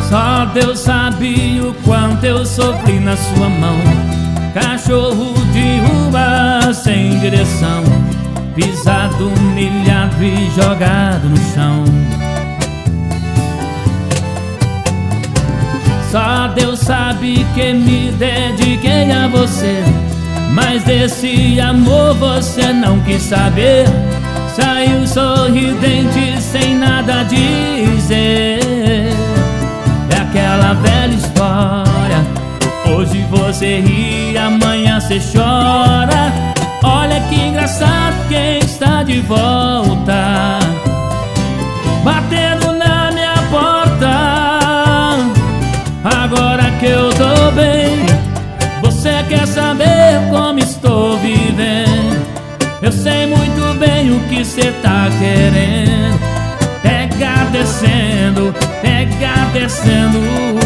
Só Deus sabe o quanto eu sofri na sua mão. Cachorro de rua sem direção, pisado, humilhado e jogado no chão. Só Deus sabe que me dediquei a você, mas desse amor você não quis saber. Saiu sorridente sem nada dizer. É aquela velha história, hoje você ri, amanhã você chora. Olha que engraçado, quem está de volta, batendo na minha porta. Agora que eu tô bem, você quer saber como estou vivendo. Eu sei muito bem o que cê tá querendo. Pega descendo, pega descendo.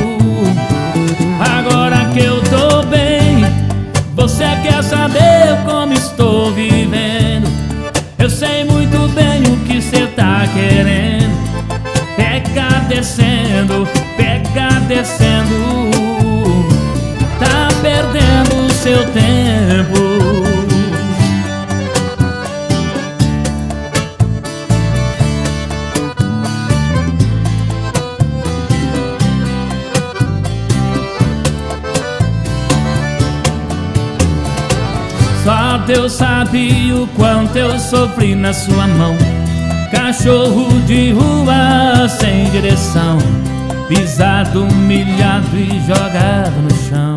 Agora que eu tô bem, você quer saber como estou vivendo. Eu sei muito bem o que cê tá querendo. Pega descendo, pega descendo. Tá perdendo o seu tempo. Só Deus sabe o quanto eu sofri na sua mão. Cachorro de rua sem direção, pisado, humilhado e jogado no chão.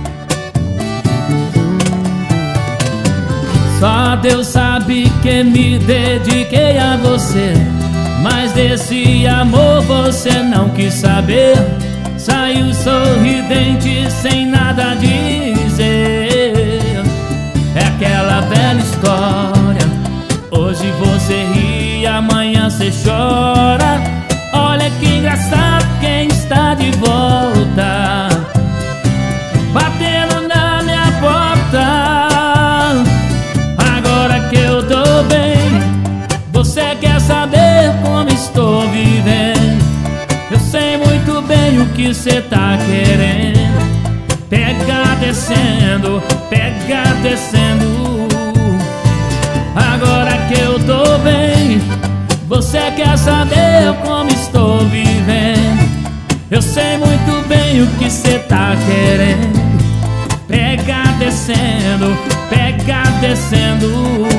Só Deus sabe que me dediquei a você, mas desse amor você não quis saber. Saiu sorridente sem nada dizer. É aquela velha história, hoje você ri, amanhã você chora. Olha que engraçado, quem está de volta, batendo na minha porta. Agora que eu tô bem, você quer saber como estou vivendo. Eu sei muito bem o que cê tá querendo. Pega descendo, pega descendo. Agora que eu tô bem, você quer saber como estou vivendo. Eu sei muito bem o que cê tá querendo. Pega descendo, pega descendo.